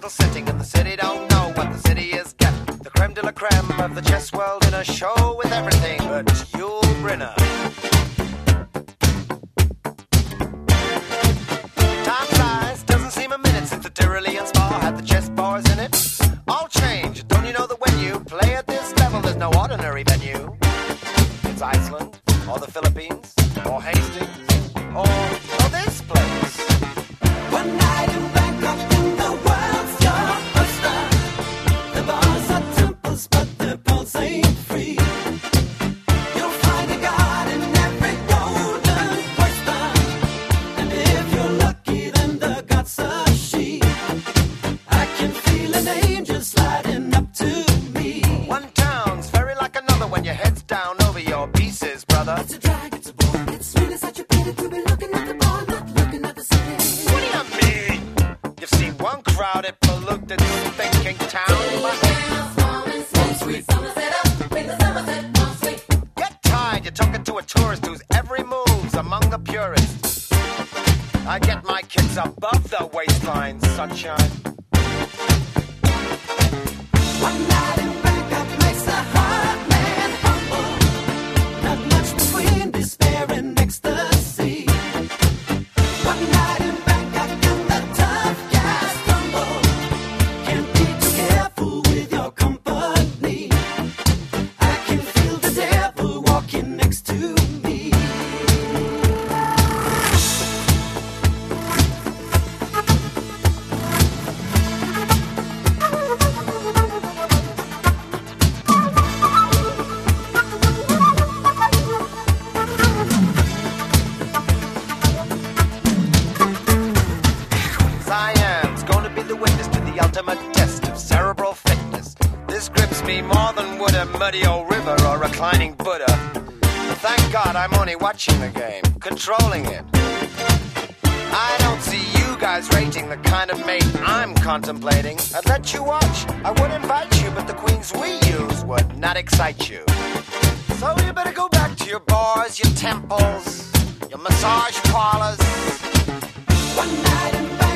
typical setting, and the city don't know what the city is get. The creme de la creme of the chess world in a show with everything but Yul Brynner. Time flies, doesn't seem a minute since the Tyrolean Spa had the chess bars in it. All change, don't you know that when you play at this level, there's no ordinary venue? It's Iceland, or the Philippines, or Hastings, or this place. One night in Bangkok in the world's your oyster. The bars are temples, but the pulse ain't free. You'll find a god in every golden oyster, and if you're lucky, then the god's a she. I can feel an angel sliding up to me. One town's very like another when your head's down over your pieces, brother. It's a drag, it's a bore, it's really such a pity to be looking at the bar, not looking at the city. What do you mean? You've seen one crowded, polluted, thinking town. Get tired, you're talking to a tourist whose every move's among the purists. I get my kids above the waistline, sunshine. One night in Bangkok makes the heart man humble. Not much between despair and ecstasy. One night in Bangkok and the tough guys stumble. Can't be too careful with your company. I can feel the devil walking next to me. Cyan's gonna be the witness to the ultimate test of cerebral fitness. This grips me more than would a muddy old river or a reclining Buddha. Thank God I'm only watching the game, controlling it. I don't see you guys rating the kind of mate I'm contemplating. I'd let you watch, I would invite you, but the queens we use would not excite you. So you better go back to your bars, your temples, your massage parlors. One night in Bangkok.